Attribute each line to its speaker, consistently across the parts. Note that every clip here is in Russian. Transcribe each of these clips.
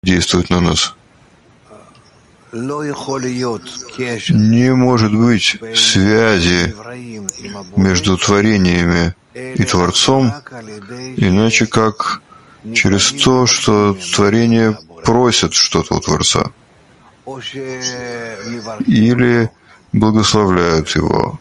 Speaker 1: действует на нас. Не может быть связи между творениями и Творцом, иначе как через то, что творения просят что-то у Творца или благословляют Его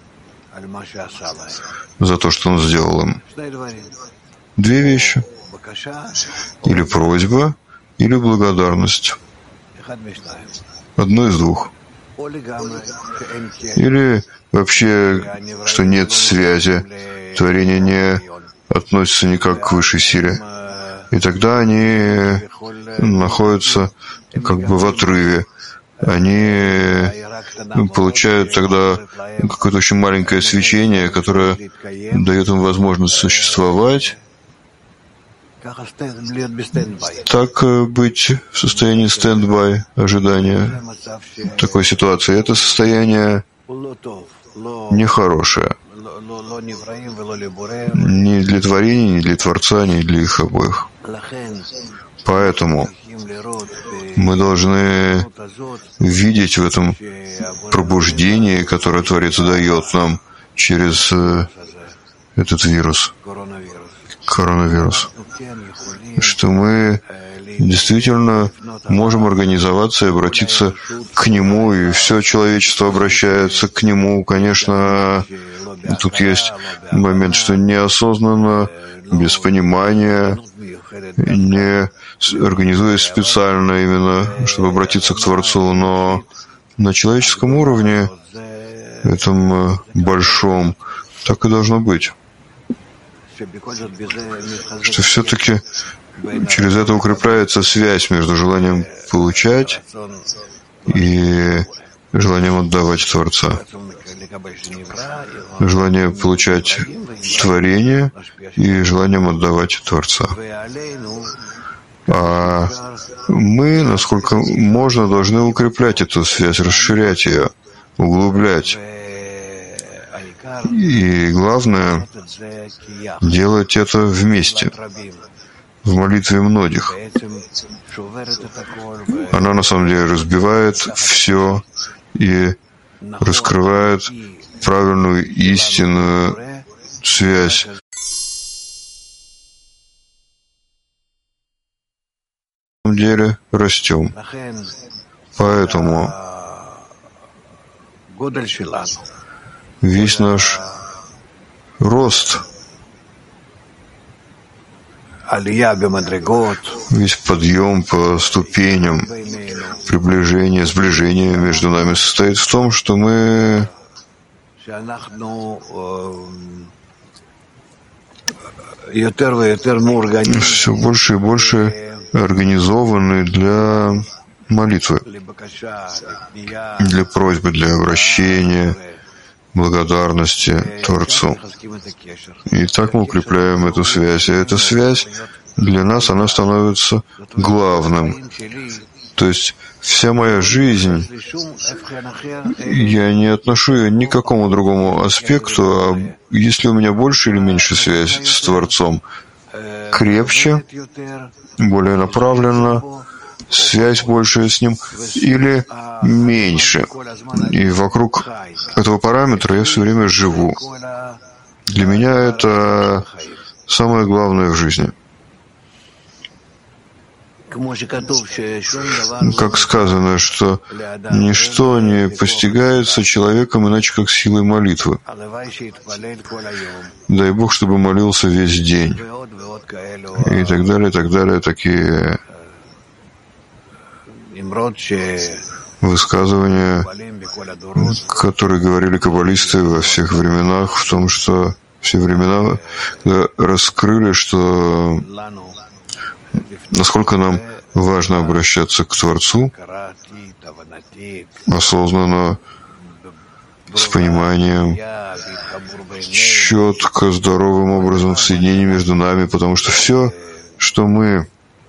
Speaker 1: за то, что Он сделал им. Две вещи. Или просьба, или благодарность. Одно из двух. Или вообще, что нет связи, творение не относится никак к высшей силе. И тогда они находятся как бы в отрыве. Они получают тогда какое-то очень маленькое свечение, которое дает им возможность существовать. Так быть в состоянии стендбай, ожидания такой ситуации. Это состояние нехорошее. Ни для творения, ни для Творца, ни для их обоих. Поэтому мы должны видеть в этом пробуждении, которое Творец дает нам через этот вирус, коронавирус, что мы действительно можем организоваться и обратиться к Нему, и все человечество обращается к Нему. Конечно, тут есть момент, что неосознанно, без понимания, не организуясь специально именно, чтобы обратиться к Творцу, но на человеческом уровне, этом большом, так и должно быть. Что все-таки через это укрепляется связь между желанием получать и желанием отдавать Творца. Желание получать творение и желанием отдавать Творца. А мы, насколько можно, должны укреплять эту связь, расширять ее, углублять. И главное — делать это вместе, в молитве многих. Она на самом деле разбивает все и раскрывает правильную, истинную связь. На самом деле растем. Поэтому весь наш рост, весь подъем по ступеням, приближение, сближение между нами состоит в том, что мы все больше и больше организованы для молитвы, для просьбы, для обращения, благодарности Творцу. И так мы укрепляем эту связь. И эта связь для нас, она становится главным. То есть вся моя жизнь, я не отношу ее ни к какому другому аспекту, а если у меня больше или меньше связь с Творцом, крепче, более направленно, связь большая с Ним или меньше. И вокруг этого параметра я все время живу. Для меня это самое главное в жизни. Как сказано, что ничто не постигается человеком иначе, как силой молитвы. Дай Бог, чтобы молился весь день. И так далее, такие высказывания, которые говорили каббалисты во всех временах, в том, что все времена раскрыли, что насколько нам важно обращаться к Творцу осознанно, с пониманием, четко, здоровым образом в соединении между нами, потому что все, что мы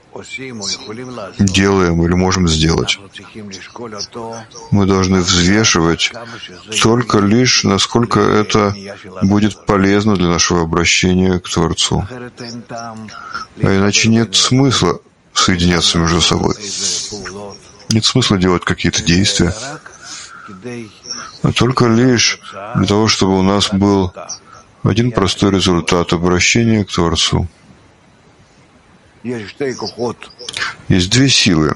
Speaker 1: делаем или можем сделать, мы должны взвешивать только лишь, насколько это будет полезно для нашего обращения к Творцу. А иначе нет смысла соединяться между собой. Нет смысла делать какие-то действия, а только лишь для того, чтобы у нас был один простой результат обращения к Творцу. Есть две силы.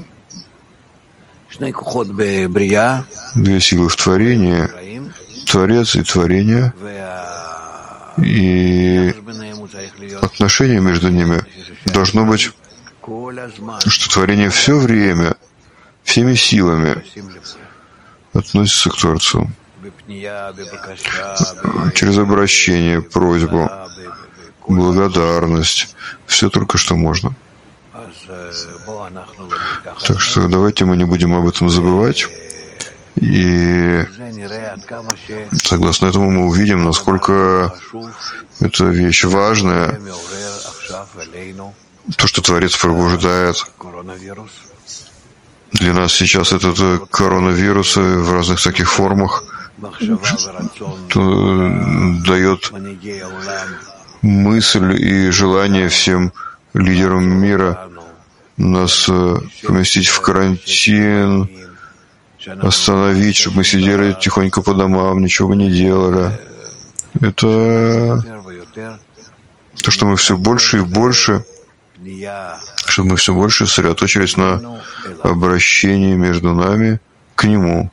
Speaker 1: Две силы в творении, Творец и творение, и отношение между ними должно быть, что творение все время, всеми силами относится к Творцу. Через обращение, просьбу, благодарность, все только что можно. Так что давайте мы не будем об этом забывать. И согласно этому мы увидим, насколько эта вещь важная. То, что Творец пробуждает для нас сейчас этот коронавирус в разных таких формах, дает мысль и желание всем лидерам мира нас поместить в карантин, остановить, чтобы мы сидели тихонько по домам, ничего бы не делали. Это то, что мы все больше и больше, чтобы мы все больше сосредоточились на обращении между нами к Нему.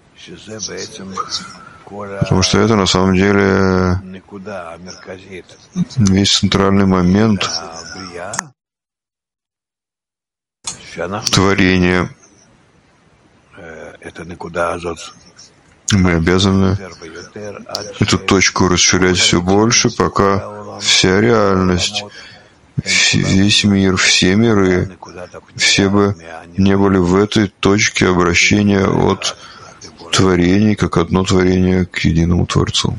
Speaker 1: Потому что это на самом деле весь центральный момент творения. Мы обязаны эту точку расширять все больше, пока вся реальность, весь мир, все миры, все бы не были в этой точке обращения от творений, как одно творение, к единому Творцу.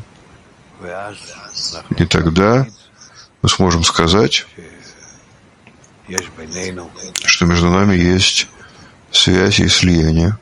Speaker 1: И тогда мы сможем сказать, что между нами есть связь и слияние.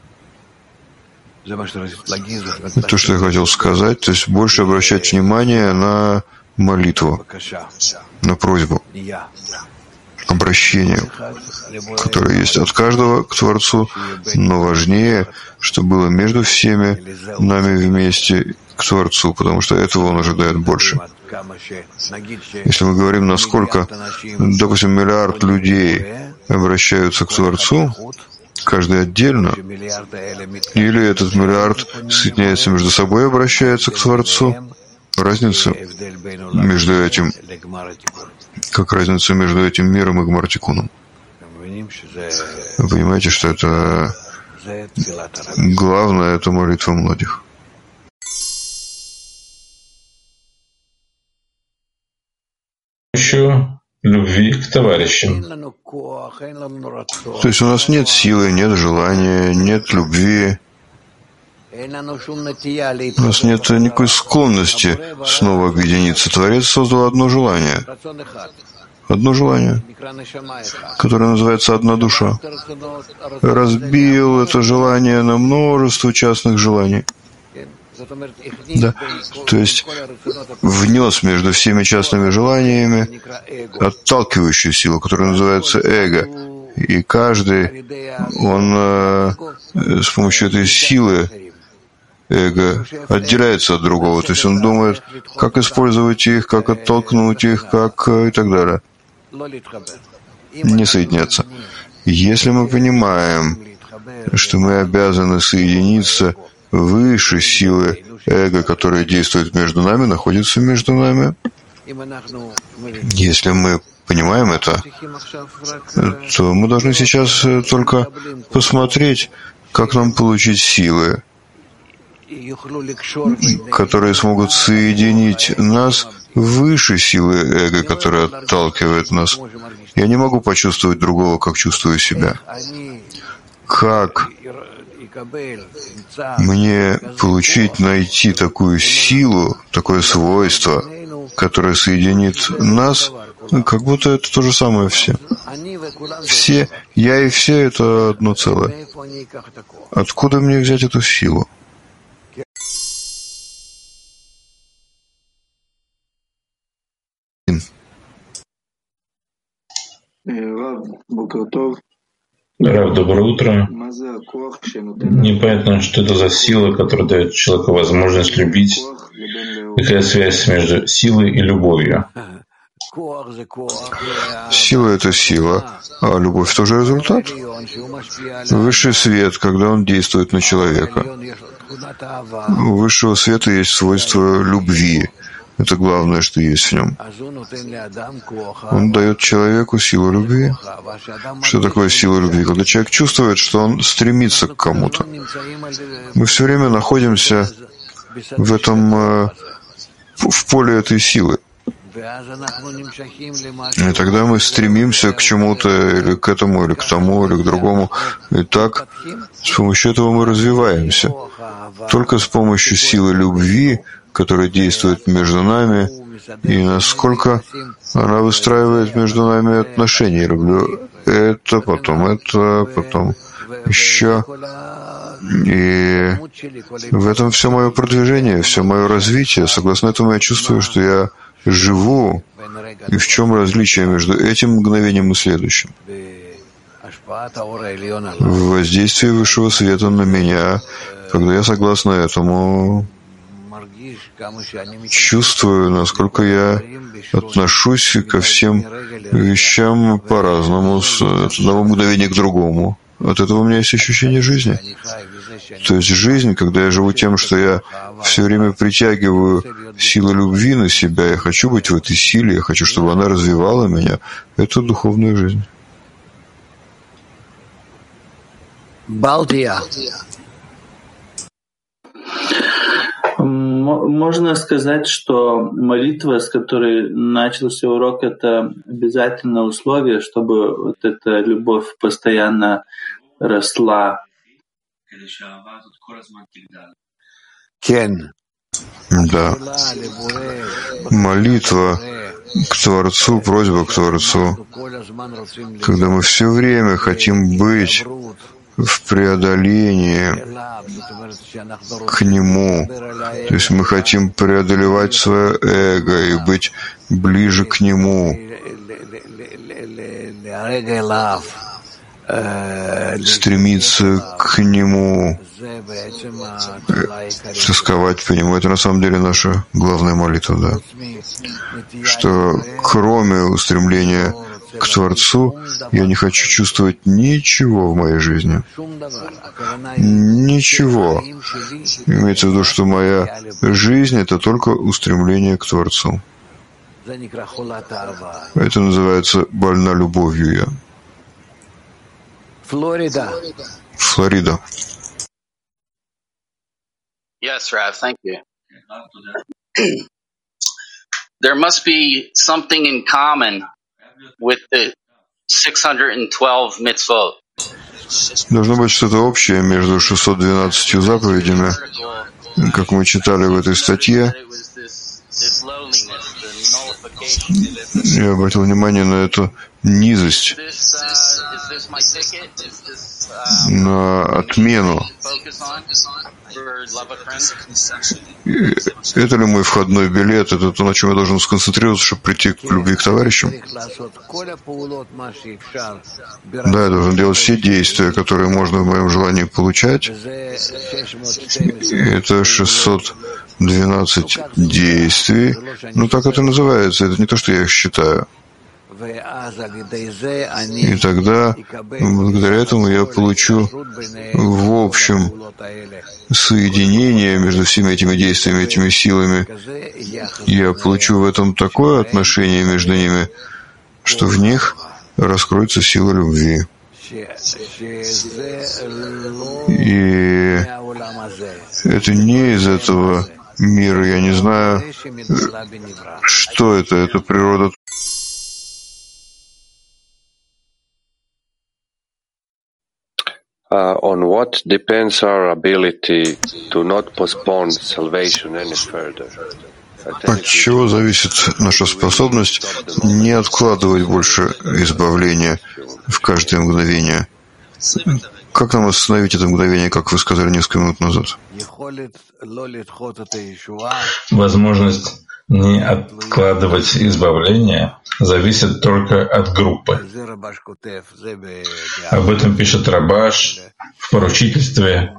Speaker 1: Это то, что я хотел сказать, то есть больше обращать внимание на молитву, на просьбу, обращение, которое есть от каждого к Творцу, но важнее, чтобы было между всеми нами вместе к Творцу, потому что этого Он ожидает больше. Если мы говорим, насколько, допустим, миллиард людей обращаются к Творцу, каждый отдельно, или этот миллиард соединяется между собой и обращается к Творцу, разница между этим, как разница между этим миром и Гмар-Тикуном. Вы понимаете, что это главное, это молитва многих.
Speaker 2: Еще любви к товарищам.
Speaker 1: То есть у нас нет силы, нет желания, нет любви. У нас нет никакой склонности снова объединиться. Творец создал одно желание, которое называется «одна душа». Разбил это желание на множество частных желаний. Да. То есть внес между всеми частными желаниями отталкивающую силу, которая называется эго. И каждый, он с помощью этой силы эго отделяется от другого. То есть он думает, как использовать их, как оттолкнуть их, как и так далее. Не соединяться. Если мы понимаем, что мы обязаны соединиться выше силы эго, которая действует между нами, находится между нами. Если мы понимаем это, то мы должны сейчас только посмотреть, как нам получить силы, которые смогут соединить нас выше силы эго, которая отталкивает нас. Я не могу почувствовать другого, как чувствую себя. Как мне получить, найти такую силу, такое свойство, которое соединит нас, как будто это то же самое все. Все, я и все — это одно целое. Откуда мне взять эту силу?
Speaker 2: Рав, доброе утро. Непонятно, что это за сила, которая дает человеку возможность любить. Какая связь между силой и любовью?
Speaker 1: Сила — это сила, а любовь — тоже результат. Высший свет, когда он действует на человека. У высшего света есть свойство любви. Это главное, что есть в нем. Он дает человеку силу любви. Что такое сила любви? Когда человек чувствует, что он стремится к кому-то. Мы все время находимся в этом, в поле этой силы. И тогда мы стремимся к чему-то, или к этому, или к тому, или к другому. И так, с помощью этого мы развиваемся. Только с помощью силы любви, которая действует между нами, и насколько она выстраивает между нами отношения. Я люблю это, потом еще. И в этом все мое продвижение, все мое развитие. Согласно этому я чувствую, что я живу, и в чем различие между этим мгновением и следующим. В воздействии высшего света на меня, когда я согласно этому чувствую, насколько я отношусь ко всем вещам по-разному, с одного мгновения к другому. От этого у меня есть ощущение жизни. То есть жизнь, когда я живу тем, что я все время притягиваю силу любви на себя, я хочу быть в этой силе, я хочу, чтобы она развивала меня, это духовная жизнь.
Speaker 3: Балтия. Можно сказать, что молитва, с которой начался урок, это обязательное условие, чтобы вот эта любовь постоянно росла.
Speaker 1: Да. Молитва к Творцу, просьба к Творцу, когда мы все время хотим быть в преодолении к Нему. То есть мы хотим преодолевать свое эго и быть ближе к Нему, стремиться к Нему, тосковать по Нему. Это на самом деле наша главная молитва, да. Что кроме устремления к Творцу я не хочу чувствовать ничего в моей жизни. Ничего. Имеется в виду, что моя жизнь — это только устремление к Творцу. Это называется «больна любовью я». Флорида.
Speaker 4: Yes, Rav, thank you. There must be something in common with the 612 mitzvot.
Speaker 1: Должно быть что-то общее между 612 заповедями, как мы читали в этой статье. Я обратил внимание на эту низость, на отмену. Это ли мой входной билет? Это то, на чем я должен сконцентрироваться, чтобы прийти к любви к товарищам? Да, я должен делать все действия, которые можно в моем желании получать. Это 612 действий. Ну, так это называется. Это не то, что я их считаю. И тогда, благодаря этому, я получу в общем соединение между всеми этими действиями, этими силами. Я получу в этом такое отношение между ними, что в них раскроется сила любви. И это не из этого мира. Я не знаю, что это. Это природа.
Speaker 5: On what depends our ability to not postpone salvation any further?
Speaker 1: От чего зависит наша способность не откладывать больше избавления в каждое мгновение? Как нам остановить это мгновение, как вы сказали несколько минут назад?
Speaker 2: Возможность не откладывать избавление зависит только от группы. Об этом пишет Рабаш в поручительстве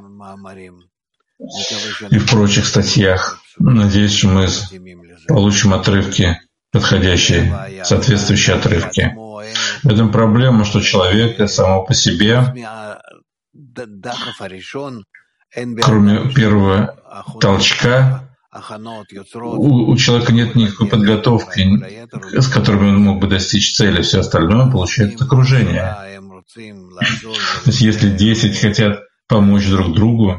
Speaker 2: и в прочих статьях. Надеюсь, что мы получим отрывки, подходящие, соответствующие отрывки. В этом проблема, что человек само по себе, кроме первого толчка, у человека нет никакой подготовки, с которой он мог бы достичь цели. Все остальное получает окружение. То есть если 10 хотят помочь друг другу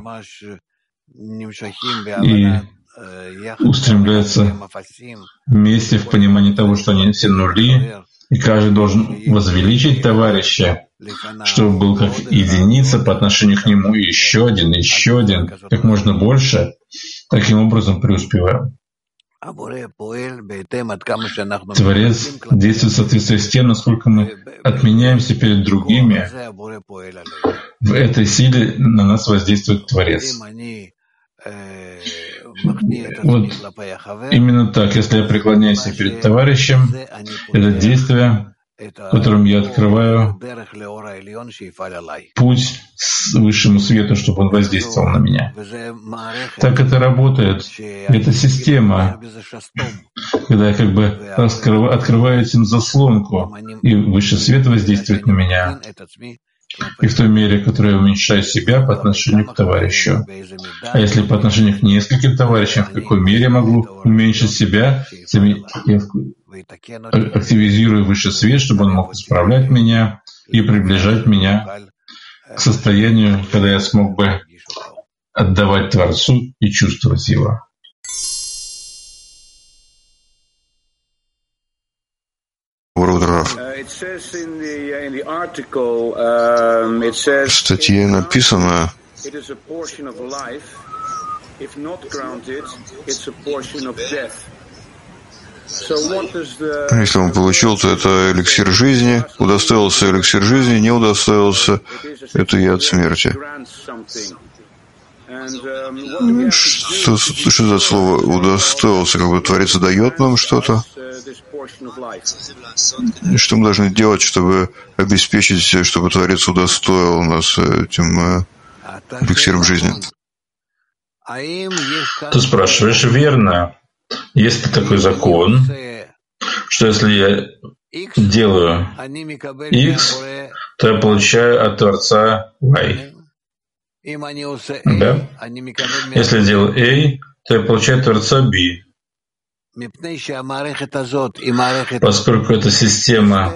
Speaker 2: и устремляются вместе в понимании того, что они все нули, и каждый должен возвеличить товарища, чтобы был как единица по отношению к нему, и еще один, как можно больше, таким образом преуспеваем. Творец действует в соответствии с тем, насколько мы отменяемся перед другими. В этой силе на нас воздействует Творец. Вот именно так. Если я преклоняюсь перед товарищем, это действие, которым я открываю путь к высшему свету, чтобы он воздействовал на меня. Так это работает. Это система, когда я как бы открываю этим заслонку, и высший свет воздействует на меня. И в той мере, в которой я уменьшаю себя по отношению к товарищу. А если по отношению к нескольким товарищам, в какой мере я могу уменьшить себя, я активизирую высший свет, чтобы он мог исправлять меня и приближать меня к состоянию, когда я смог бы отдавать Творцу и чувствовать его.
Speaker 1: В статье написано, если он получил, то это эликсир жизни, удостоился эликсир жизни, не удостоился, это яд смерти. Что за слово «удостоился»? Как бы Творец дает нам что-то? Что мы должны делать, чтобы обеспечить, чтобы Творец удостоил нас этим эликсиром жизни?
Speaker 2: Ты спрашиваешь, верно. Есть такой закон, что если я делаю X, то я получаю от Творца Y. Да? Если я делаю A, то я получаю от Творца B. Поскольку эта система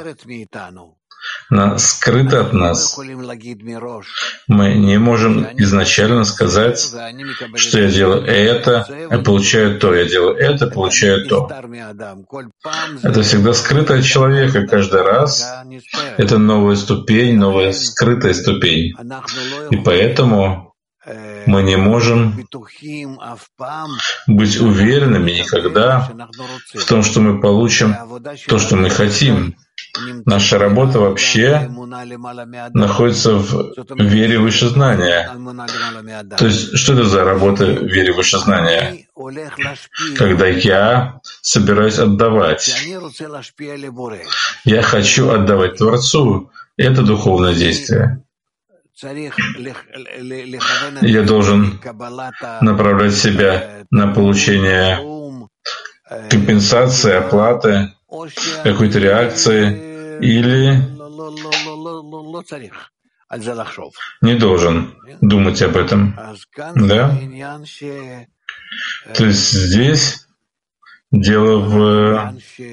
Speaker 2: скрыта от нас, мы не можем изначально сказать, что я делаю это, а получаю то, я делаю это, получаю то. Это всегда скрыто от человека. Каждый раз это новая ступень, новая скрытая ступень. И поэтому мы не можем быть уверенными никогда в том, что мы получим то, что мы хотим. Наша работа вообще находится в вере выше знания. То есть, что это за работа в вере выше знания? Когда я собираюсь отдавать. Я хочу отдавать Творцу. Это духовное действие. Я должен направлять себя на получение компенсации, оплаты, какой-то реакции, или не должен думать об этом. Да? То есть здесь дело в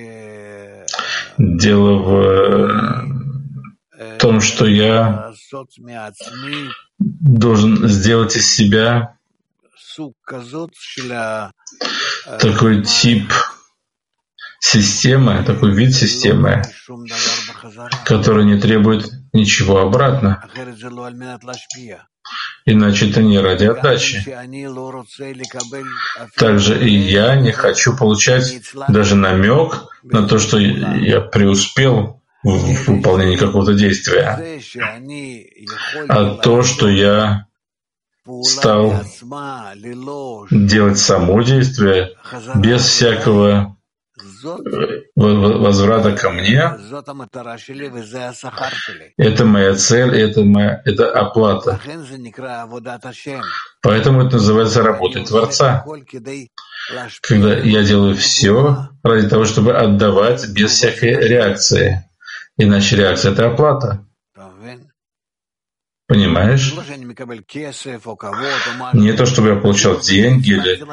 Speaker 2: том, что я должен сделать из себя такой тип системы, такой вид системы, который не требует ничего обратно. Иначе это не ради отдачи. Также и я не хочу получать даже намек на то, что я преуспел в выполнении какого-то действия, а то, что я стал делать само действие без всякого возврата ко мне, это моя цель, это оплата. Поэтому это называется работой Творца. Когда я делаю все ради того, чтобы отдавать без всякой реакции. Иначе реакция — это оплата. Понимаешь? Не то, чтобы я получал деньги или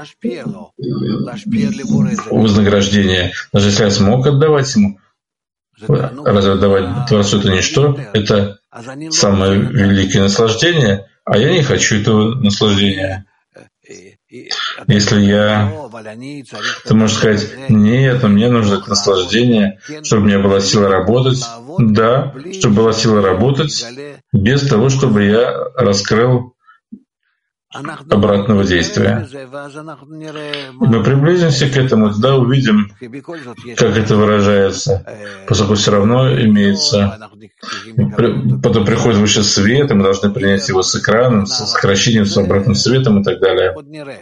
Speaker 2: вознаграждение. Даже если я смог отдавать ему, разве отдавать Творцу — это ничто? Это самое великое наслаждение, а я не хочу этого наслаждения. Если ты можешь сказать: нет, мне нужно это наслаждение, чтобы у меня была сила работать. Да, чтобы была сила работать, без того, чтобы я раскрыл обратного действия. Мы приблизимся к этому, тогда увидим, как это выражается, поскольку все равно имеется. Потом приходит высший свет, и мы должны принять его с экраном, с сокращением, с обратным светом и так далее.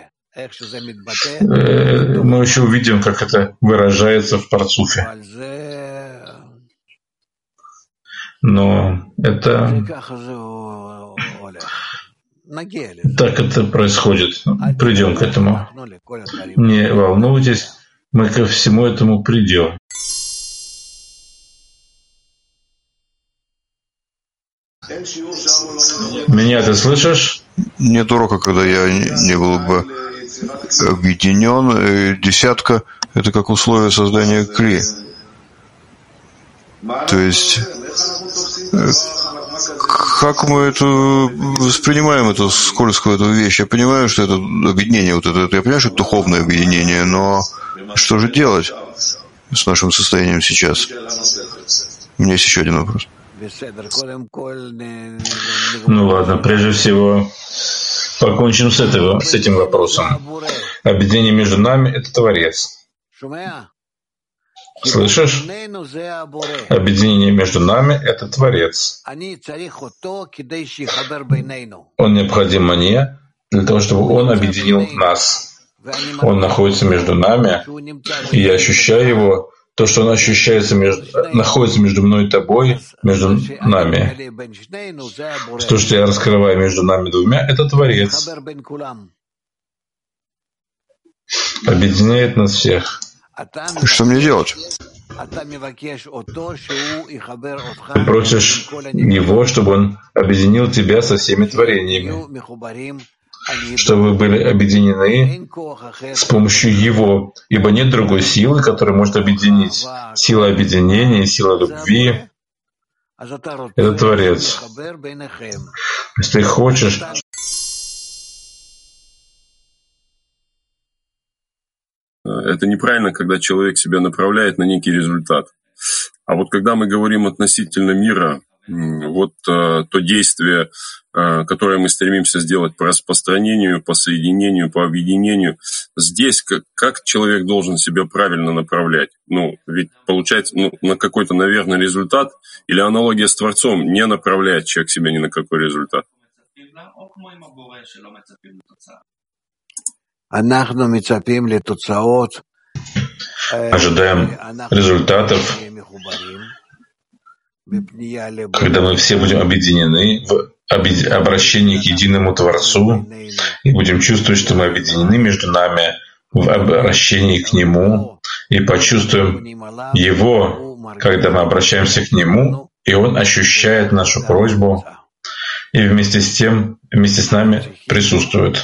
Speaker 2: Мы еще увидим, как это выражается в парцуфе. Но это так это происходит. Придем к этому. Не волнуйтесь, мы ко всему этому придем. Меня ты слышишь?
Speaker 1: Нет урока, когда я не был бы объединен. Десятка — это как условие создания кли. То есть, как мы воспринимаем эту скользкую эту вещь? Я понимаю, что это объединение, я понимаю, что это духовное объединение, но что же делать с нашим состоянием сейчас? У меня есть еще один вопрос.
Speaker 2: Ну ладно, прежде всего покончим с этим вопросом. Объединение между нами — это Творец. Слышишь? Объединение между нами — это Творец. Он необходим мне для того, чтобы он объединил нас. Он находится между нами, и я ощущаю его. То, что он находится между мной и тобой, между нами. То, что я раскрываю между нами двумя, это Творец. Объединяет нас всех.
Speaker 1: Что мне делать?
Speaker 2: Ты просишь его, чтобы он объединил тебя со всеми творениями, чтобы вы были объединены с помощью его, ибо нет другой силы, которая может объединить. Сила объединения, сила любви — это Творец. Если ты хочешь,
Speaker 6: это неправильно, когда человек себя направляет на некий результат. А вот когда мы говорим относительно мира, вот то действие, которое мы стремимся сделать по распространению, по соединению, по объединению, здесь как человек должен себя правильно направлять? Ведь получается на какой-то, наверное, результат, или аналогия с Творцом не направляет человек себя ни на какой результат?
Speaker 2: Ожидаем результатов, когда мы все будем объединены в обращении к единому Творцу и будем чувствовать, что мы объединены между нами в обращении к Нему, и почувствуем Его, когда мы обращаемся к Нему, и Он ощущает нашу просьбу, и вместе с нами присутствует.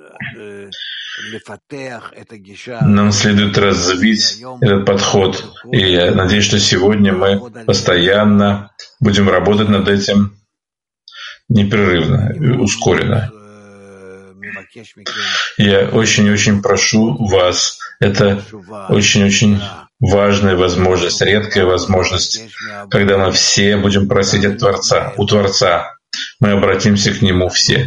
Speaker 2: Нам следует развить этот подход, и я надеюсь, что сегодня мы постоянно будем работать над этим непрерывно и ускоренно. Я очень-очень прошу вас, это очень-очень важная возможность, редкая возможность, когда мы все будем просить от Творца, у Творца. Мы обратимся к Нему все,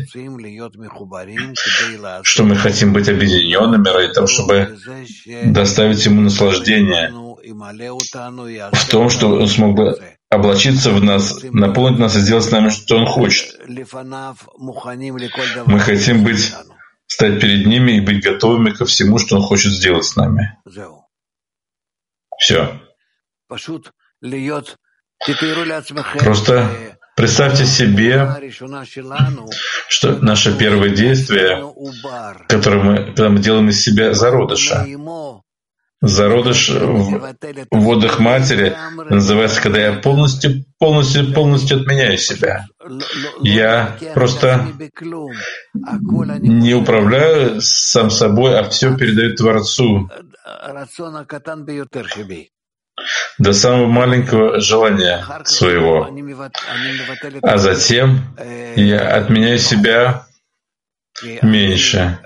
Speaker 2: что мы хотим быть объединенными ради того, чтобы доставить Ему наслаждение в том, что Он смог бы облачиться в нас, наполнить нас и сделать с нами, что Он хочет. Мы хотим стать перед ними и быть готовыми ко всему, что Он хочет сделать с нами. Все. Просто представьте себе, что наше первое действие, когда мы делаем из себя зародыша. Зародыш в водах матери называется, когда я полностью отменяю себя. Я просто не управляю сам собой, а все передаю Творцу до самого маленького желания своего. А затем я отменяю себя меньше.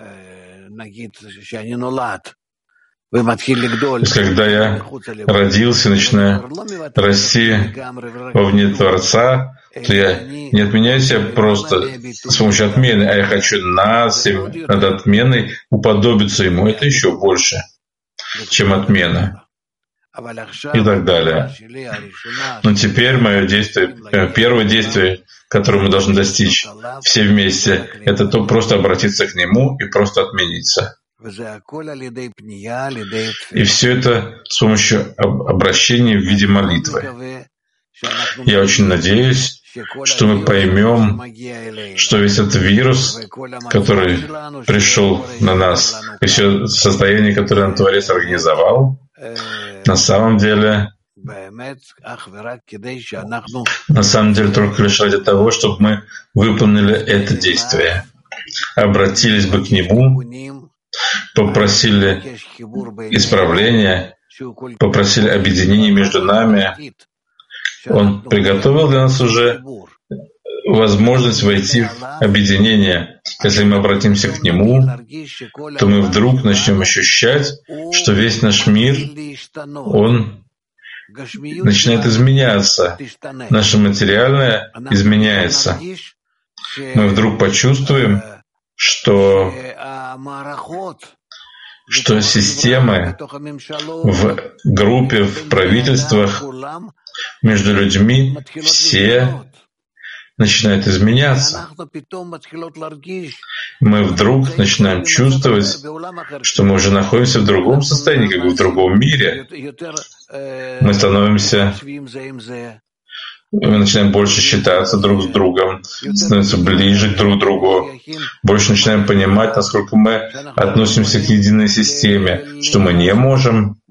Speaker 2: То есть, когда я родился, начинаю расти вовне Творца, то я не отменяю себя просто с помощью отмены, а я хочу над отменой уподобиться Ему. Это еще больше, чем отмена. И так далее. Но теперь мое действие, первое действие, которое мы должны достичь все вместе, это то просто обратиться к Нему и просто отмениться. И все это с помощью обращения в виде молитвы. Я очень надеюсь, что мы поймем, что весь этот вирус, который пришел на нас, и все состояние, которое нам Творец организовал, на самом деле только лишь ради того, чтобы мы выполнили это действие, обратились бы к Нему, попросили исправления, попросили объединения между нами. Он приготовил для нас уже возможность войти в объединение. Если мы обратимся к Нему, то мы вдруг начнем ощущать, что весь наш мир, он начинает изменяться. Наше материальное изменяется. Мы вдруг почувствуем, что системы в группе, в правительствах, между людьми, все начинают изменяться. Мы вдруг начинаем чувствовать, что мы уже находимся в другом состоянии, как бы в другом мире. Мы начинаем больше считаться друг с другом, становимся ближе друг к другу, больше начинаем понимать, насколько мы относимся к единой системе, что мы не можем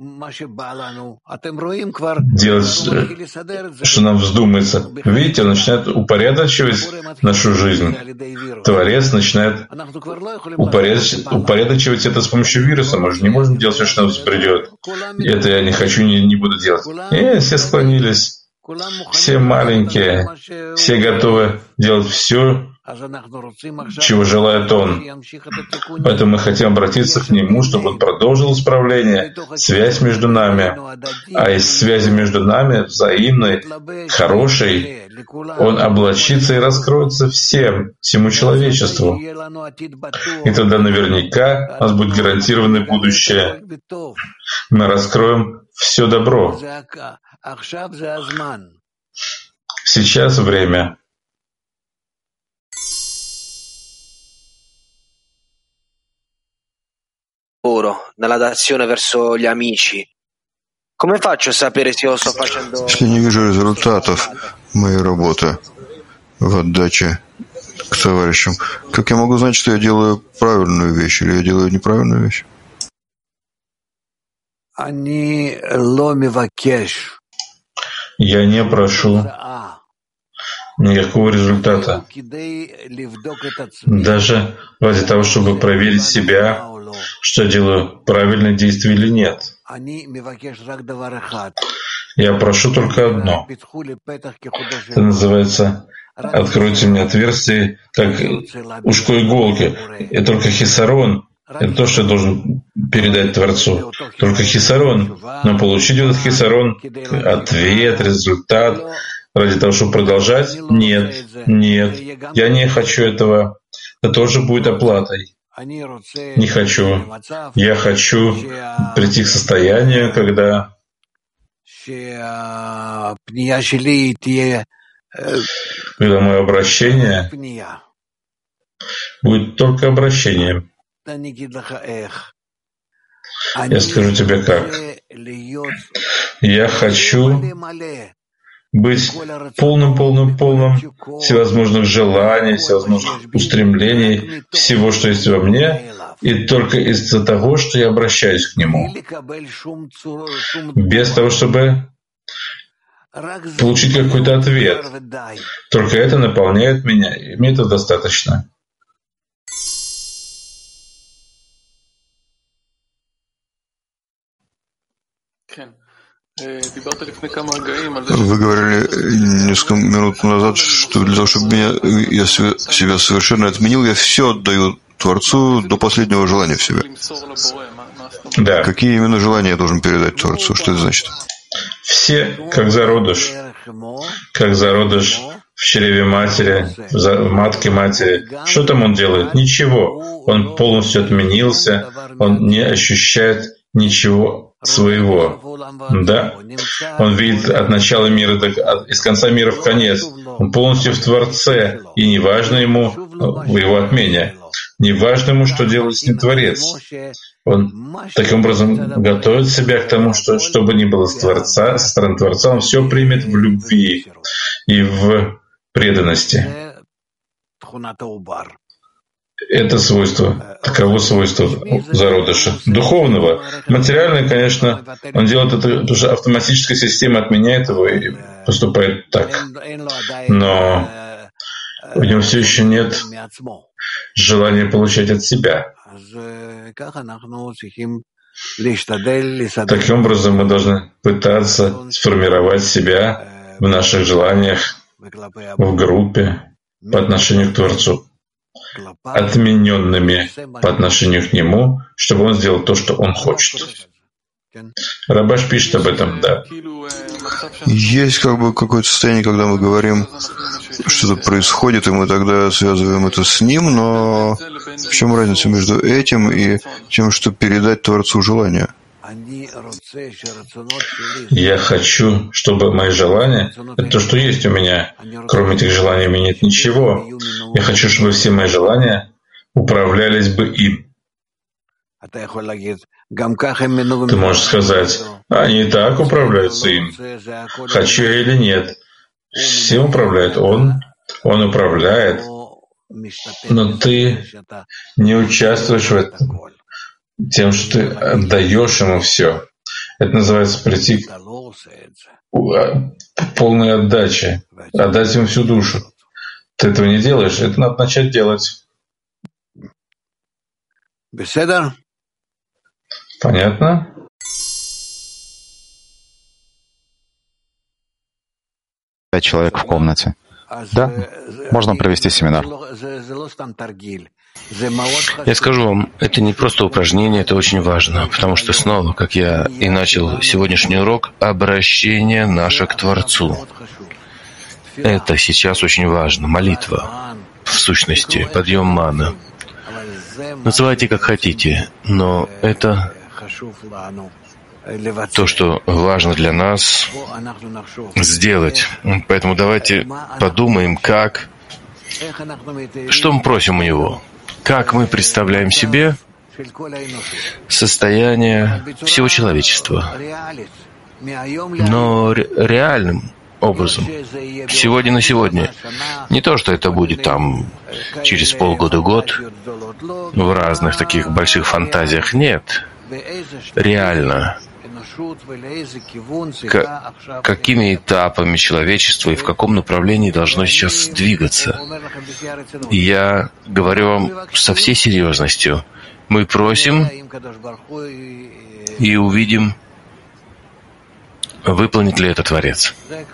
Speaker 2: делать, что нам вздумается. Видите, он начинает упорядочивать нашу жизнь. Творец начинает упорядочивать это с помощью вируса. Мы же не можем делать все, что нам придет. Это я не хочу, не буду делать. И все склонились. Все маленькие, все готовы делать все, чего желает Он. Поэтому мы хотим обратиться к Нему, чтобы Он продолжил исправление, связь между нами. А из связи между нами, взаимной, хорошей, Он облачится и раскроется всему человечеству. И тогда наверняка у нас будет гарантированное будущее. Мы раскроем все добро. Сейчас время.
Speaker 1: Если не вижу результатов моей работы в отдаче к товарищам, как я могу знать, что я делаю правильную вещь или я делаю неправильную вещь?
Speaker 2: Я не прошу никакого результата. Даже ради того, чтобы проверить себя, что я делаю правильное действие или нет. Я прошу только одно. Это называется «Откройте мне отверстие, как ушко иголки». И только хисарон — это то, что я должен передать Творцу. Только хисарон. Но получить этот хисарон, ответ, результат, ради того, чтобы продолжать? Нет. Я не хочу этого. Это тоже будет оплатой. Не хочу. Я хочу прийти к состоянию, когда когда мое обращение будет только обращением. Я скажу тебе как. Я хочу быть полным всевозможных желаний, всевозможных устремлений, всего, что есть во мне, и только из-за того, что я обращаюсь к Нему. Без того, чтобы получить какой-то ответ. Только это наполняет меня, и мне это достаточно.
Speaker 1: Вы говорили несколько минут назад, что для того, чтобы я себя совершенно отменил, я все отдаю Творцу до последнего желания в себе.
Speaker 2: Да.
Speaker 1: Какие именно желания я должен передать Творцу? Что это значит?
Speaker 2: Все, как зародыш в чреве матери, в матке матери. Что там он делает? Ничего. Он полностью отменился, он не ощущает ничего своего. Да? Он видит от начала мира, из конца мира в конец. Он полностью в Творце, и не важно ему в его отмене. Не важно ему, что делает с ним Творец. Он таким образом готовит себя к тому, что бы ни было со стороны Творца, он все примет в любви и в преданности. Это свойство, таково свойство зародыша. Духовного, материальное, конечно, он делает это, потому что автоматическая система отменяет его и поступает так. Но у него все еще нет желания получать от себя. Таким образом, мы должны пытаться сформировать себя в наших желаниях, в группе по отношению к Творцу, отмененными по отношению к Нему, чтобы Он сделал то, что Он хочет. Рабаш пишет об этом, да.
Speaker 1: Есть какое-то состояние, когда мы говорим, что-то происходит, и мы тогда связываем это с Ним, но в чем разница между этим и тем, что передать Творцу желание?
Speaker 2: Я хочу, чтобы мои желания — это то, что есть у меня. Кроме этих желаний у меня нет ничего. Я хочу, чтобы все мои желания управлялись бы им. Ты можешь сказать, они и так управляются им. Хочу я или нет. Всем управляет Он управляет, но ты не участвуешь в этом тем, что ты отдаешь Ему все. Это называется прийти к полной отдаче, отдать Ему всю душу. Ты этого не делаешь, это надо начать делать. Понятно?
Speaker 7: Человек в комнате. Да, можно провести семинар.
Speaker 8: Я скажу вам, это не просто упражнение, это очень важно, потому что снова, как я и начал сегодняшний урок, обращение наше к Творцу. Это сейчас очень важно. Молитва, в сущности, подъем маны. Называйте как хотите, но это то, что важно для нас сделать. Поэтому давайте подумаем, что мы просим у Него, как мы представляем себе состояние всего человечества, но реальным образом, сегодня на сегодня. Не то, что это будет там через полгода-год, в разных таких больших фантазиях. Нет. Реально. Какими этапами человечества и в каком направлении должно сейчас двигаться. И я говорю вам со всей серьезностью. Мы просим и увидим, выполнит ли это Творец.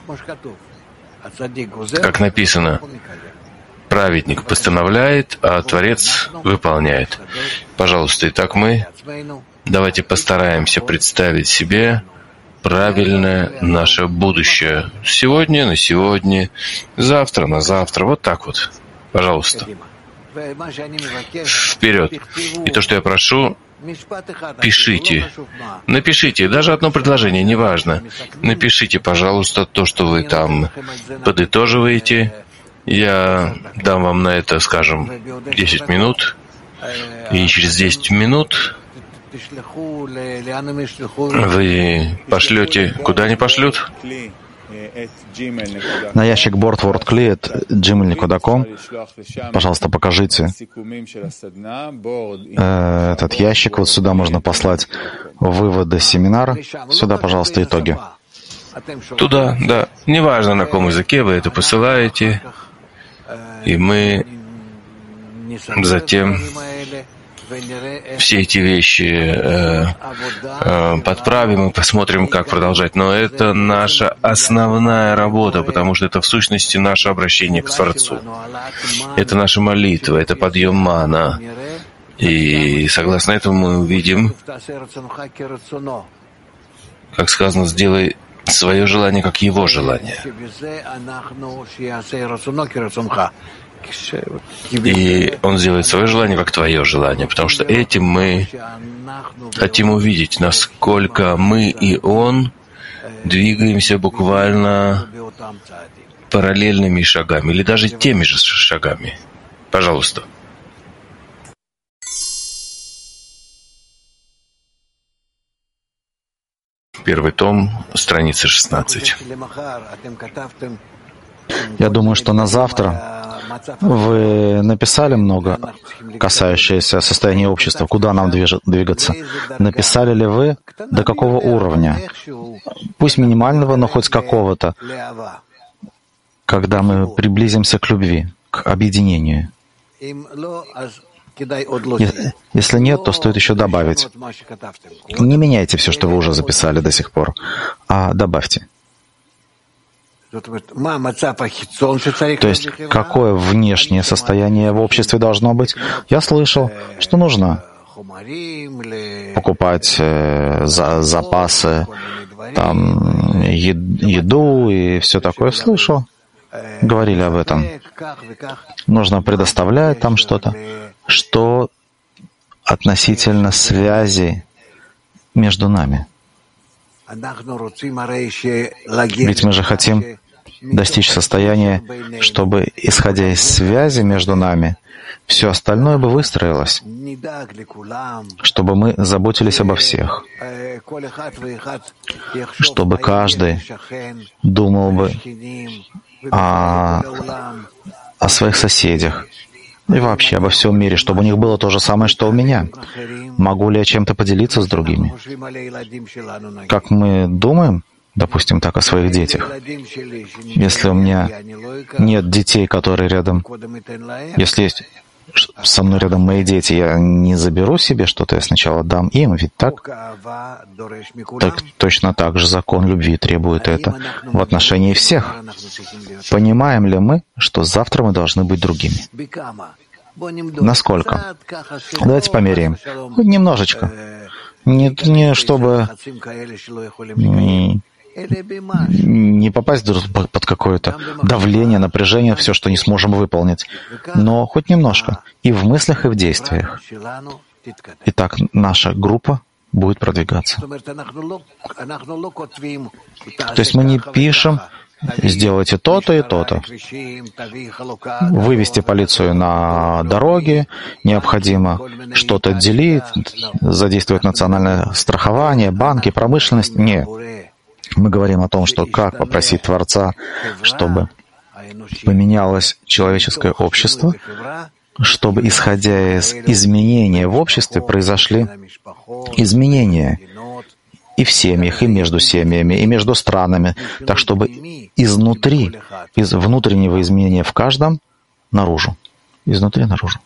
Speaker 8: Как написано, праведник постановляет, а Творец выполняет. Пожалуйста, итак давайте постараемся представить себе правильное наше будущее. Сегодня на сегодня, завтра на завтра. Вот так вот. Пожалуйста. Вперед. И то, что я прошу, Пишите. Напишите. Даже одно предложение, неважно. Напишите, пожалуйста, то, что вы там подытоживаете. Я дам вам на это, скажем, 10 минут. И через 10 минут вы пошлете... Куда они пошлют?
Speaker 7: На ящик board.wordcli@gmail.com. Пожалуйста, покажите этот ящик. Вот сюда можно послать выводы семинара. Сюда, пожалуйста, итоги.
Speaker 8: Туда, да. Неважно, на каком языке вы это посылаете. И мы затем все эти вещи подправим и посмотрим, как продолжать. Но это наша основная работа, потому что это в сущности наше обращение к Творцу. Это наша молитва, это подъем мана. И согласно этому мы увидим, как сказано, сделай свое желание, как его желание. И он сделает свое желание, как твое желание, потому что этим мы хотим увидеть, насколько мы и он двигаемся буквально параллельными шагами, или даже теми же шагами. Пожалуйста. Первый том, страница 16.
Speaker 7: Я думаю, что на завтра вы написали много, касающееся состояния общества, куда нам двигаться. Написали ли вы, до какого уровня? Пусть минимального, но хоть какого-то, когда мы приблизимся к любви, к объединению. Если нет, то стоит еще добавить. Не меняйте все, что вы уже записали до сих пор, а добавьте. То есть, какое внешнее состояние в обществе должно быть? Я слышал, что нужно покупать запасы, там, еду и все такое. Слышал. Говорили об этом. Нужно предоставлять там что-то. Что относительно связи между нами? Ведь мы же хотим достичь состояния, чтобы, исходя из связи между нами, все остальное бы выстроилось, чтобы мы заботились обо всех, чтобы каждый думал бы о своих соседях и вообще обо всем мире, чтобы у них было то же самое, что у меня. Могу ли я чем-то поделиться с другими? Как мы думаем, допустим, так о своих детях. Если у меня нет детей, которые рядом, если есть со мной рядом мои дети, я не заберу себе что-то, я сначала дам им, ведь так? Так точно так же закон любви требует это в отношении всех. Понимаем ли мы, что завтра мы должны быть другими? Насколько? Давайте померяем. Хоть немножечко. Не чтобы не попасть под какое-то давление, напряжение, все, что не сможем выполнить, но хоть немножко. И в мыслях, и в действиях. Итак, наша группа будет продвигаться. То есть мы не пишем, сделайте то-то и то-то. Вывести полицию на дороге, необходимо что-то делить, задействовать национальное страхование, банки, промышленность. Нет. Мы говорим о том, что как попросить Творца, чтобы поменялось человеческое общество, чтобы, исходя из изменения в обществе, произошли изменения и в семьях, и между семьями, и между странами, так чтобы изнутри, из внутреннего изменения в каждом, наружу, изнутри наружу.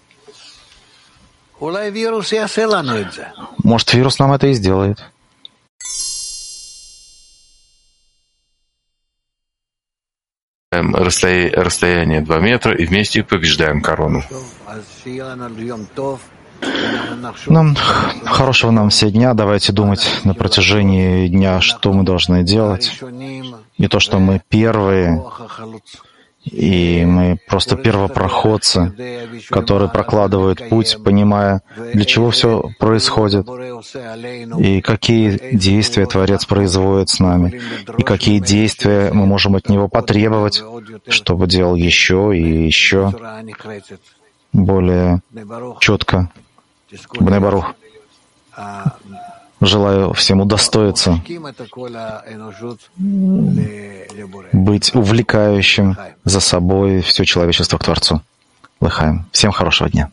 Speaker 7: Может, вирус нам это и сделает.
Speaker 8: Расстояние 2 метра и вместе побеждаем корону.
Speaker 7: Хорошего нам все дня. Давайте думать на протяжении дня, что мы должны делать. И то, что мы первые, И мы просто первопроходцы, которые прокладывают путь, понимая, для чего все происходит, и какие действия Творец производит с нами, и какие действия мы можем от Него потребовать, чтобы делал еще и еще более четко. Бней Барух. Желаю всем удостоиться быть увлекающим за собой все человечество к Творцу. Лыхаем. Всем хорошего дня.